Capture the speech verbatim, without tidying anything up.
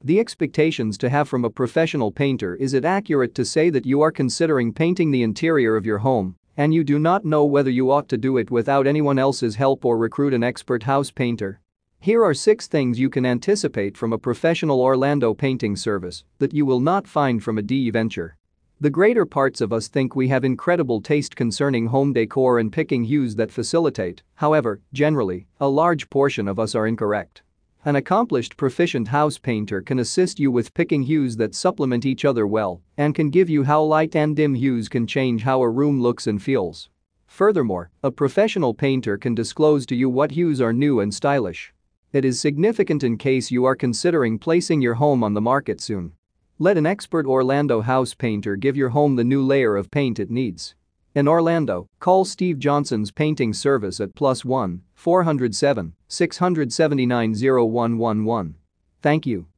The expectations to have from a professional painter. Is it accurate to say that you are considering painting the interior of your home and you do not know whether you ought to do it without anyone else's help or recruit an expert house painter? Here are six things you can anticipate from a professional Orlando painting service that you will not find from a D I Y venture. The greater parts of us think we have incredible taste concerning home decor and picking hues that facilitate, however, generally, a large portion of us are incorrect. An accomplished proficient house painter can assist you with picking hues that supplement each other well and can give you how light and dim hues can change how a room looks and feels. Furthermore, a professional painter can disclose to you what hues are new and stylish. It is significant in case you are considering placing your home on the market soon. Let an expert Orlando house painter give your home the new layer of paint it needs. In Orlando, call Steve Johnson's painting service at plus one four oh seven, six seven nine, oh one one one. Thank you.